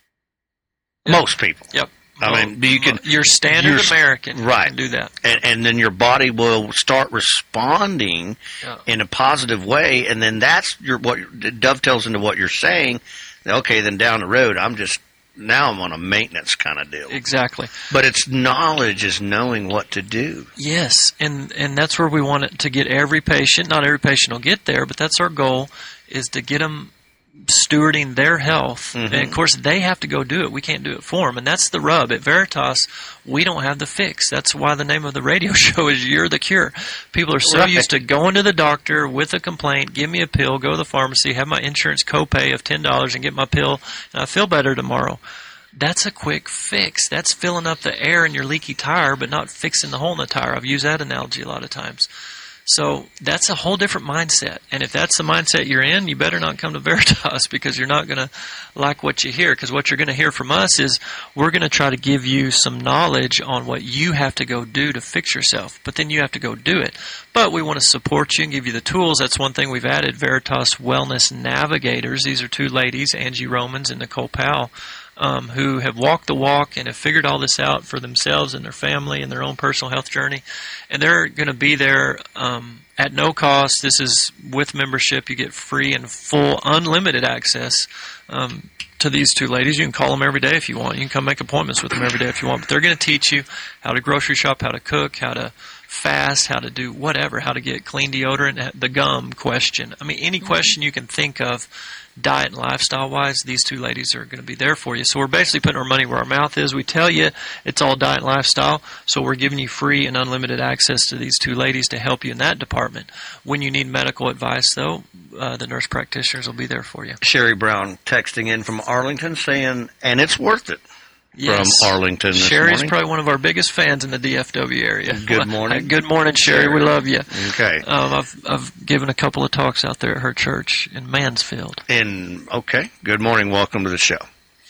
Yep. Most people. Yep. I Well, mean, you can, your standard your- American right. can do that. and, and then your body will start responding Yeah. in a positive way, and then that's your what it dovetails into what you're saying. Okay, then down the road, I'm just now I'm on a maintenance kind of deal. Exactly. But it's knowledge, is knowing what to do. Yes, and and that's where we want it to get every patient. Not every patient will get there, but that's our goal, is to get them stewarding their health. Mhm. And of course, they have to go do it. We can't do it for them, and that's the rub. At Veritas, we don't have the fix. That's why the name of the radio show is You're the Cure. People are so Right. used to going to the doctor with a complaint, give me a pill, go to the pharmacy, have my insurance copay of ten dollars and get my pill, and I feel better tomorrow. That's a quick fix. That's filling up the air in your leaky tire, but not fixing the hole in the tire. I've used that analogy a lot of times. So that's a whole different mindset. And if that's the mindset you're in, you better not come to Veritas, because you're not going to like what you hear. Because what you're going to hear from us is we're going to try to give you some knowledge on what you have to go do to fix yourself. But then you have to go do it. But we want to support you and give you the tools. That's one thing we've added, Veritas Wellness Navigators. These are two ladies, Angie Romans and Nicole Powell, Um, who have walked the walk and have figured all this out for themselves and their family and their own personal health journey. And they're going to be there um, at no cost. This is with membership. You get free and full unlimited access um, to these two ladies. You can call them every day if you want. You can come make appointments with them every day if you want. But they're going to teach you how to grocery shop, how to cook, how to fast, how to do whatever, how to get clean deodorant, the gum question. I mean, any question you can think of, diet and lifestyle-wise, these two ladies are going to be there for you. So we're basically putting our money where our mouth is. We tell you it's all diet and lifestyle, so we're giving you free and unlimited access to these two ladies to help you in that department. When you need medical advice, though, uh, the nurse practitioners will be there for you. Sherry Brown texting in from Arlington saying, and it's worth it. Yes. From Arlington this Sherry's morning. probably one of our biggest fans in the D F W area. Good morning. Good morning, Sherry. We love you. Okay. Um, I've I've given a couple of talks out there at her church in Mansfield. And okay. Good morning. Welcome to the show.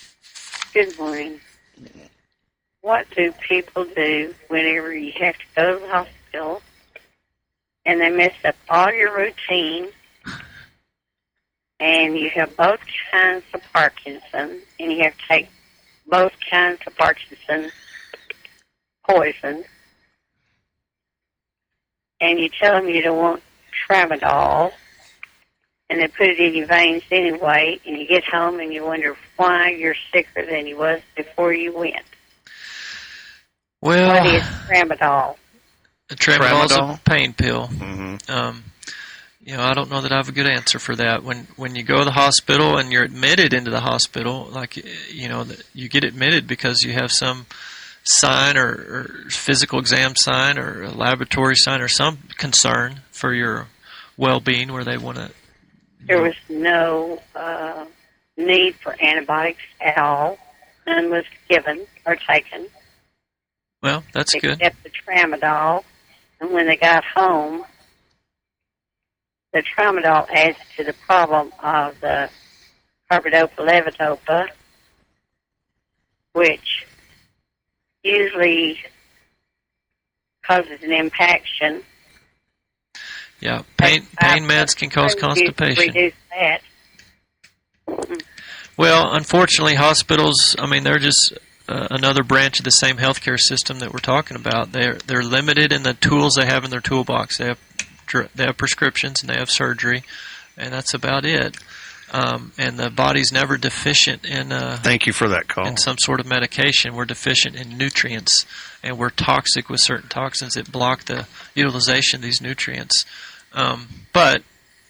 Good morning. What do people do whenever you have to go to the hospital and they mess up all your routine and you have both kinds of Parkinson and you have to take both kinds of Parkinson poison, and you tell them you don't want tramadol, and they put it in your veins anyway, and you get home and you wonder why you're sicker than you was before you went. Well, What is tramadol? tramadol is Tramadol? a pain pill. Mm-hmm. Um, you know, I don't know that I have a good answer for that. When when you go to the hospital and you're admitted into the hospital, like, you know, you get admitted because you have some sign or, or physical exam sign or a laboratory sign or some concern for your well-being where they want to. There was no uh, need for antibiotics at all. None was given or taken. Well, that's good. Except the tramadol. And when they got home, the tramadol adds to the problem of the carbidopa levodopa, which usually causes an impaction. Yeah, pain pain meds can cause constipation. Reduce that. Well, unfortunately, hospitals, I mean, they're just uh, another branch of the same healthcare system that we're talking about. They're they're limited in the tools they have in their toolbox. They have they have prescriptions and they have surgery, and that's about it. Um, and the body's never deficient in uh, Thank you for that call. in some sort of medication. We're deficient in nutrients, and we're toxic with certain toxins that block the utilization of these nutrients. Um, but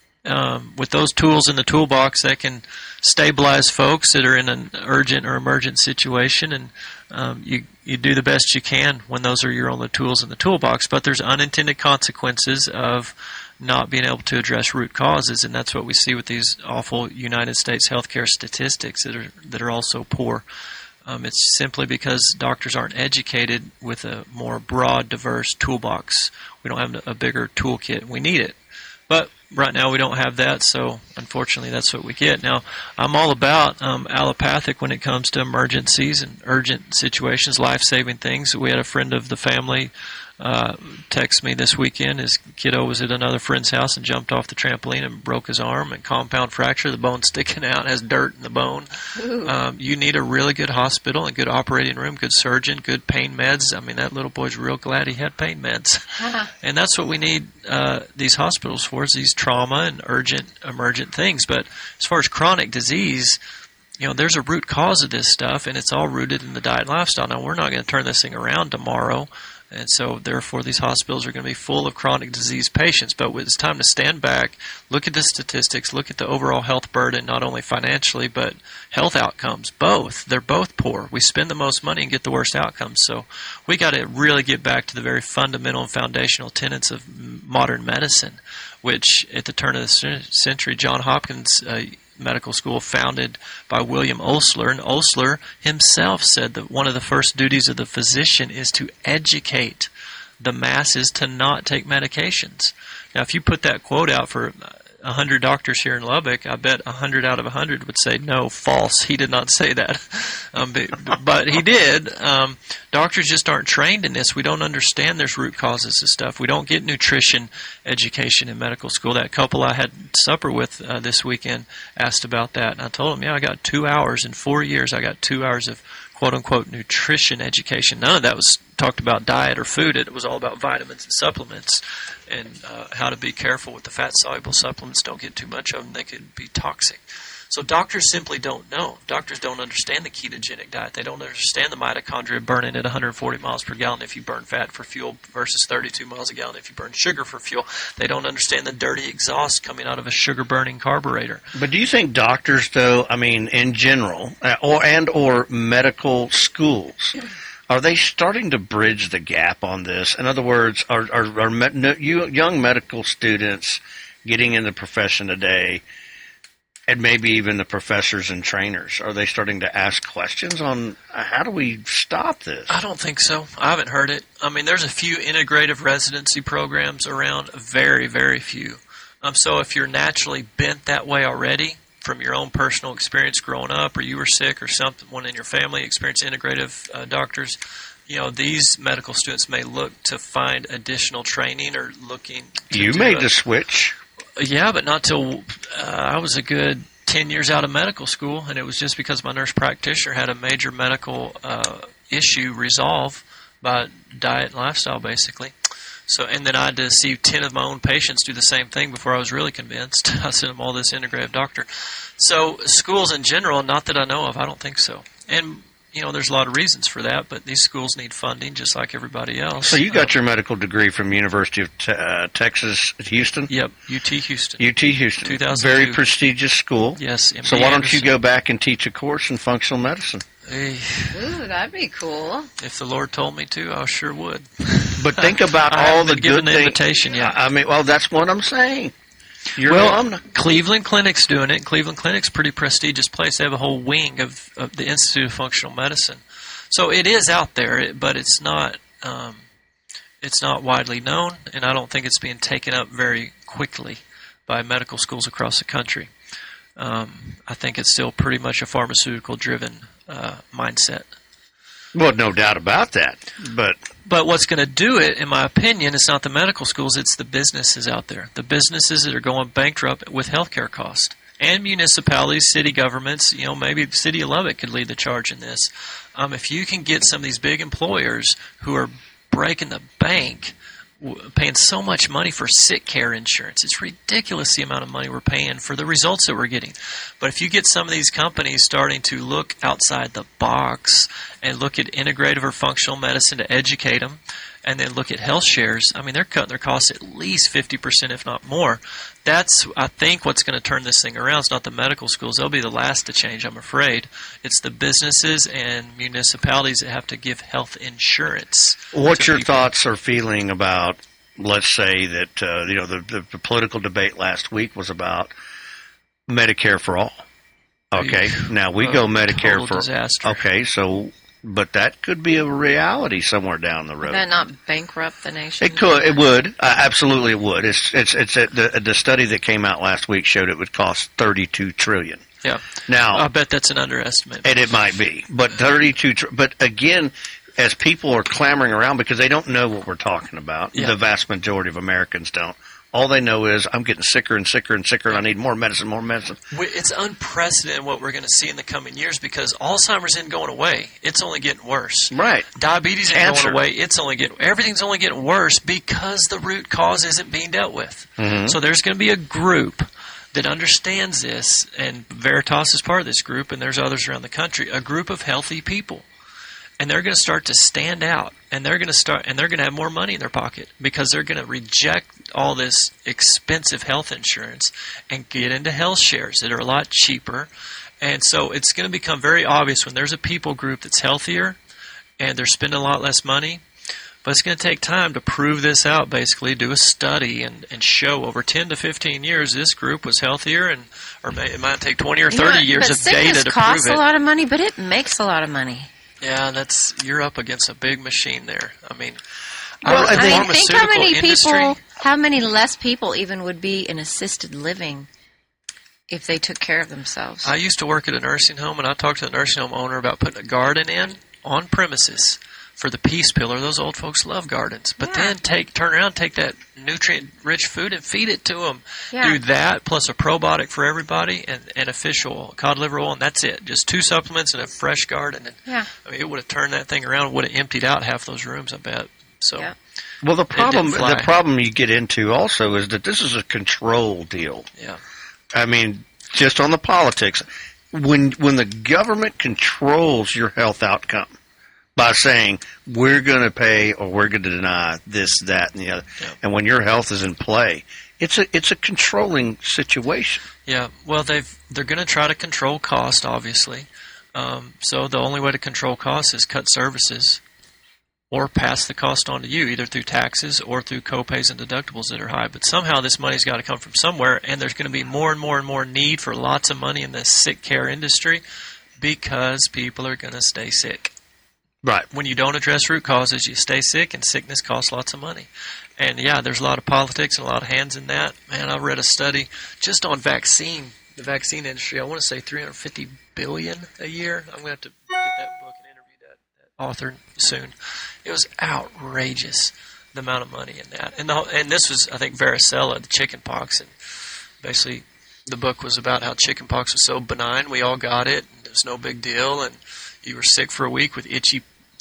um, with those tools in the toolbox, they can stabilize folks that are in an urgent or emergent situation, and um, you you do the best you can when those are your only tools in the toolbox. But there's unintended consequences of not being able to address root causes, and that's what we see with these awful United States healthcare statistics that are that are also poor. Um, it's simply because doctors aren't educated with a more broad, diverse toolbox. We don't have a bigger toolkit. We need it. But right now we don't have that, so unfortunately that's what we get. Now, I'm all about um, allopathic when it comes to emergencies and urgent situations, life-saving things. We had a friend of the family uh, text me this weekend. His kiddo was at another friend's house and jumped off the trampoline and broke his arm and compound fracture. The bone sticking out, has dirt in the bone. Um, you need a really good hospital, a good operating room, good surgeon, good pain meds. I mean, that little boy's real glad he had pain meds. And that's what we need uh, these hospitals for, is these trauma and urgent, emergent things. But as far as chronic disease, you know, there's a root cause of this stuff, and it's all rooted in the diet and lifestyle. Now, we're not going to turn this thing around tomorrow. And so, therefore, these hospitals are going to be full of chronic disease patients. But it's time to stand back, look at the statistics, look at the overall health burden, not only financially, but health outcomes. Both. They're both poor. We spend the most money and get the worst outcomes. So we got to really get back to the very fundamental and foundational tenets of modern medicine, which at the turn of the century, Johns Hopkins uh, Medical School, founded by William Osler, and Osler himself said that one of the first duties of the physician is to educate the masses to not take medications. Now, if you put that quote out for a hundred doctors here in Lubbock, I bet a hundred out of a hundred would say, no, false. He did not say that. Um, but, but he did. Um, doctors just aren't trained in this. We don't understand there's root causes of stuff. We don't get nutrition education in medical school. That couple I had supper with uh, this weekend asked about that. And I told them, yeah, I got two hours in four years. I got two hours of quote-unquote nutrition education. None of that was talked about diet or food. It was all about vitamins and supplements and uh, how to be careful with the fat-soluble supplements. Don't get too much of them. They could be toxic. So doctors simply don't know. Doctors don't understand the ketogenic diet. They don't understand the mitochondria burning at one hundred forty miles per gallon if you burn fat for fuel versus thirty-two miles a gallon if you burn sugar for fuel. They don't understand the dirty exhaust coming out of a sugar-burning carburetor. But do you think doctors, though, I mean, in general, uh, or and or medical schools, are they starting to bridge the gap on this? In other words, are are, are me, no, you, young medical students getting in the profession today, and maybe even the professors and trainers, are they starting to ask questions on uh, how do we stop this? I don't think so. I haven't heard it. I mean, there's a few integrative residency programs around, very, very few. Um, so if you're naturally bent that way already from your own personal experience growing up, or you were sick, or someone in your family experienced integrative uh, doctors, you know, these medical students may look to find additional training or looking to You do made a, the switch. Yeah, but not till uh, I was a good ten years out of medical school, and it was just because my nurse practitioner had a major medical uh, issue resolved by diet and lifestyle, basically. So, and then I had to see ten of my own patients do the same thing before I was really convinced. I sent them all this integrative doctor. So schools in general, not that I know of, I don't think so. And, you know, there's a lot of reasons for that, but these schools need funding just like everybody else. So you got uh, your medical degree from University of te- uh, Texas at Houston? Yep, U T Houston. U T Houston. two thousand two. Very prestigious school. Yes. M D So why don't Anderson. you go back and teach a course in functional medicine? Hey, Ooh, that'd be cool. if the Lord told me to, I sure would. But think about I all haven't the been given good the things. invitation yet. I mean, well, that's what I'm saying. You're Well, I'm not- Cleveland Clinic's doing it. Cleveland Clinic's a pretty prestigious place. They have a whole wing of, of the Institute of Functional Medicine. So it is out there, it- but it's not um, it's not widely known, and I don't think it's being taken up very quickly by medical schools across the country. Um, I think it's still pretty much a pharmaceutical-driven uh, mindset. well, no doubt about that. But But what's going to do it, in my opinion, is not the medical schools, it's the businesses out there. The businesses that are going bankrupt with healthcare costs. And municipalities, city governments, you know, maybe the city of Lubbock could lead the charge in this. Um, if you can get some of these big employers who are breaking the bank, w- paying so much money for sick care insurance, it's ridiculous the amount of money we're paying for the results that we're getting. But if you get some of these companies starting to look outside the box and look at integrative or functional medicine to educate them, and then look at health shares, I mean, they're cutting their costs at least fifty percent, if not more. That's, I think, what's going to turn this thing around. It's not the medical schools. They'll be the last to change, I'm afraid. It's the businesses and municipalities that have to give health insurance. what's to your people. thoughts or feeling about, let's say that, uh, you know, the, the, the political debate last week was about Medicare for all. Okay, now we Uh, go Medicare total for disaster. Okay, so but that could be a reality somewhere down the road. Would that not bankrupt the nation? It could. It would. Uh, absolutely, it would. It's it's it's a, the the study that came out last week showed it would cost thirty-two trillion. Yeah. Now, I bet that's an underestimate. and it might be, but thirty-two. Tr- but again, as people are clamoring around because they don't know what we're talking about, Yeah. the vast majority of Americans don't. All they know is I'm getting sicker and sicker and sicker, and I need more medicine, more medicine. We- It's unprecedented what we're going to see in the coming years because Alzheimer's isn't going away. It's only getting worse. Right. Diabetes isn't Cancer. going away. It's only getting everything's only getting worse because the root cause isn't being dealt with. Mhm. So there's going to be a group that understands this, and Veritas is part of this group, and there's others around the country. A group of healthy people, and they're going to start to stand out, and they're going to start, and they're going to have more money in their pocket because they're going to reject all this expensive health insurance and get into health shares that are a lot cheaper. And so it's going to become very obvious when there's a people group that's healthier and they're spending a lot less money. But it's going to take time to prove this out, basically, do a study and, and show over ten to fifteen years this group was healthier, and or may, it might take twenty or You know thirty what? years but of data sickness to costs prove a it. lot of money, but it makes a lot of money. Yeah, that's you're up against a big machine there. I mean, Well, our I I mean, think- think how pharmaceutical many industry. people, how many less people even would be in assisted living if they took care of themselves. I used to work at a nursing home, and I talked to the nursing home owner about putting a garden in on premises for the peace pillar. Those old folks love gardens, but Yeah. then take turn around, take that nutrient-rich food and feed it to them. Yeah. Do that plus a probiotic for everybody and, and a fish oil, cod liver oil, and that's it. Just two supplements and a fresh garden. And Yeah. I mean, it would have turned that thing around, would have emptied out half those rooms, I bet. So. Yeah. Well, the problem didn't fly. the problem you get into also is that this is a control deal. Yeah. I mean, just on the politics, when when the government controls your health outcome by saying we're going to pay or we're going to deny this, that, and the other, Yeah. and when your health is in play, it's a it's a controlling situation. Yeah, well, they've they're going to try to control cost, obviously. Um, so the only way to control costs is cut services, or pass the cost on to you, either through taxes or through copays and deductibles that are high. But somehow this money's got to come from somewhere, and there's going to be more and more and more need for lots of money in the sick care industry because people are going to stay sick. Right. When you don't address root causes, you stay sick, and sickness costs lots of money. And yeah, there's a lot of politics and a lot of hands in that. Man, I read a study just on vaccine, the vaccine industry. I want to say three hundred fifty billion dollars a year. I'm going to have to get that book and interview that, that author soon. It was outrageous, the amount of money in that. And the, and this was, I think, varicella, the chicken pox. And basically, the book was about how chicken pox was so benign. We all got it, and it was no big deal. And you were sick for a week with itchy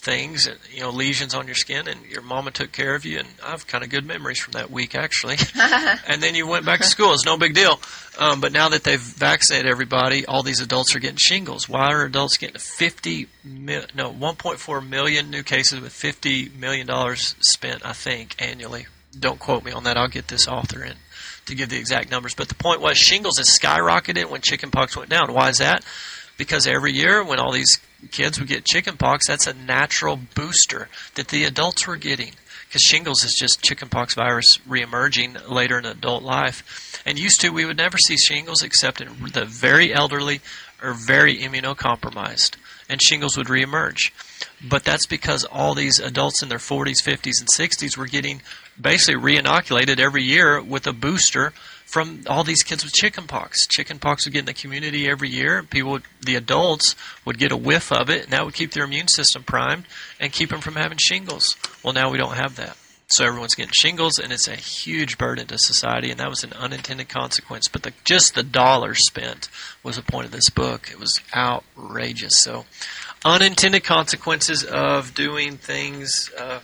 things, and, you know, lesions on your skin, and your mama took care of you, and I have kind of good memories from that week, actually. And then you went back to school. It's no big deal. Um, but now that they've vaccinated everybody, all these adults are getting shingles. Why are adults getting fifty mil, no, one point four million new cases with fifty million dollars spent, I think, annually? Don't quote me on that. I'll get this author in to give the exact numbers. But the point was, shingles has skyrocketed when chickenpox went down. Why is that? Because every year when all these kids would get chickenpox, that's a natural booster that the adults were getting. Because shingles is just chickenpox virus reemerging later in adult life. And used to, we would never see shingles except in the very elderly or very immunocompromised. And shingles would reemerge. But that's because all these adults in their forties, fifties, and sixties were getting basically re-inoculated every year with a booster from all these kids with chickenpox. Chickenpox would get in the community every year. People, would, the adults, would get a whiff of it, and that would keep their immune system primed and keep them from having shingles. Well, now we don't have that. So everyone's getting shingles, and it's a huge burden to society, and that was an unintended consequence. But the, just the dollars spent was the point of this book. It was outrageous. So unintended consequences of doing things uh,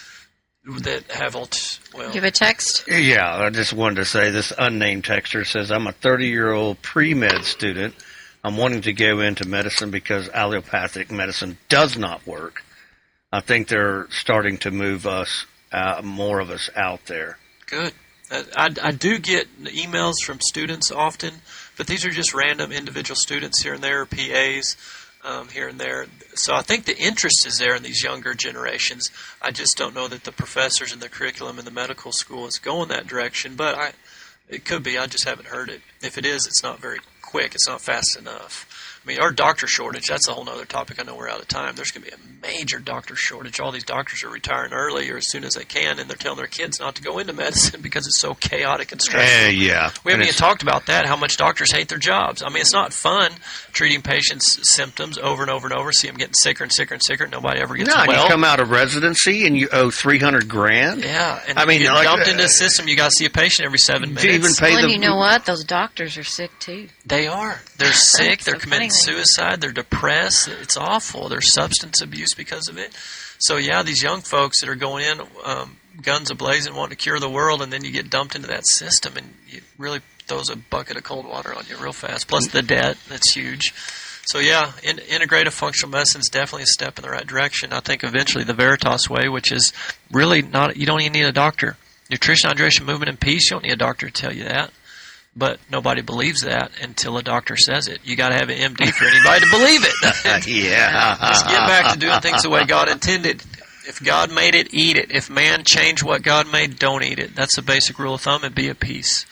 that have, ult- well... You have a text? Yeah, I just wanted to say this unnamed texter says, I'm a thirty-year-old pre-med student. I'm wanting to go into medicine because allopathic medicine does not work. I think they're starting to move us, uh, more of us out there. Good. I, I do get emails from students often, but these are just random individual students here and there, P As um, here and there. So I think the interest is there in these younger generations. I just don't know that the professors and the curriculum in the medical school is going that direction, but I, it could be. I just haven't heard it. If it is, it's not very quick. It's not fast enough. I mean, our doctor shortage, that's a whole other topic. I know we're out of time. There's going to be a major doctor shortage. All these doctors are retiring early or as soon as they can, and they're telling their kids not to go into medicine because it's so chaotic and stressful. Uh, yeah. We haven't And even talked about that, how much doctors hate their jobs. I mean, it's not fun treating patients' symptoms over and over and over, see them getting sicker and sicker and sicker, and nobody ever gets No, and well. you come out of residency and you owe three hundred grand. Yeah, and I mean, you get like, dumped uh, into the system. You got to see a patient every seven Do you even minutes. pay Well, the and you know what? Those doctors are sick, too. They are. They're sick. They're So committing funny. suicide. They're depressed. It's awful. There's substance abuse because of it. So, yeah, these young folks that are going in, um, guns a-blazing, wanting to cure the world, and then you get dumped into that system, and it really throws a bucket of cold water on you real fast. Plus the debt. That's huge. So, yeah, in, integrative functional medicine is definitely a step in the right direction. I think eventually the Veritas way, which is really not – you don't even need a doctor. Nutrition, hydration, movement, and peace, you don't need a doctor to tell you that. But nobody believes that until a doctor says it. You got to have an M D for anybody to believe it. yeah. Just get back to doing things the way God intended. If God made it, eat it. If man changed what God made, don't eat it. That's the basic rule of thumb, and be at peace.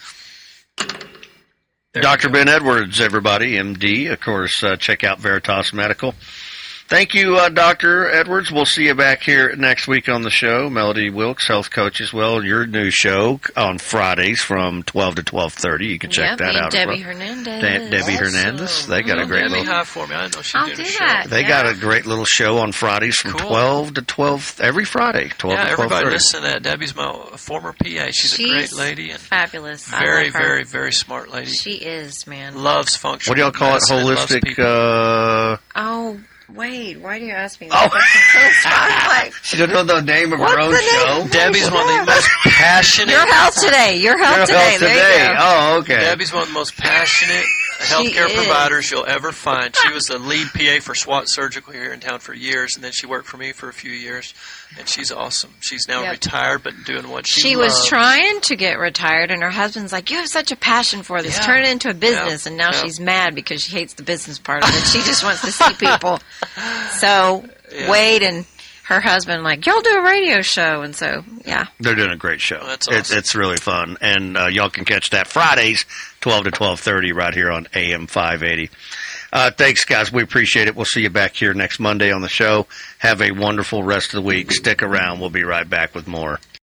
There Doctor you go. Ben Edwards, everybody, M D. Of course, uh, check out Veritas Medical. Thank you, uh, Doctor Edwards. We'll see you back here next week on the show. Melody Wilkes, health coach as well. Your new show on Fridays from twelve to twelve thirty. You can check Yep, that and out. as Debbie well. Hernandez. De- Debbie Hernandez. They got a Oh, great Debbie, little. high for me. I didn't know she I'll did do a show. that. They Yeah. got a great little show on Fridays from Cool. twelve to twelve every Friday. Twelve Yeah, to twelve everybody thirty. listen to that. Debbie's my former P A. She's, She's a great lady and fabulous. I very, love her. very, very smart lady. She is, man. Loves functional What do y'all call it? medicine, loves Holistic. people. Uh, Oh, wait. Why do you ask me Oh. that question? I'm like, she doesn't know the name of her What's own the show. name? Debbie's one of the most passionate. your health today. Your health Your today. health There today. you go. Oh, okay. Debbie's one of the most passionate healthcare is. providers you'll ever find. She was the lead P A for SWAT Surgical here in town for years, and then she worked for me for a few years, and she's awesome. She's now Yep. retired, but doing what she She was loves. trying to get retired, and her husband's like, you have such a passion for this. Yeah. Turn it into a business. Yeah. And now Yeah. she's mad because she hates the business part of it. She just wants to see people. So Yeah. Wade and her husband like, y'all do a radio show. And so, yeah. They're doing a great show. That's It's, awesome. it's really fun, and uh, y'all can catch that Fridays, twelve to twelve thirty, right here on A M five eighty. Uh, thanks, guys. We appreciate it. We'll see you back here next Monday on the show. Have a wonderful rest of the week. Stick around. We'll be right back with more.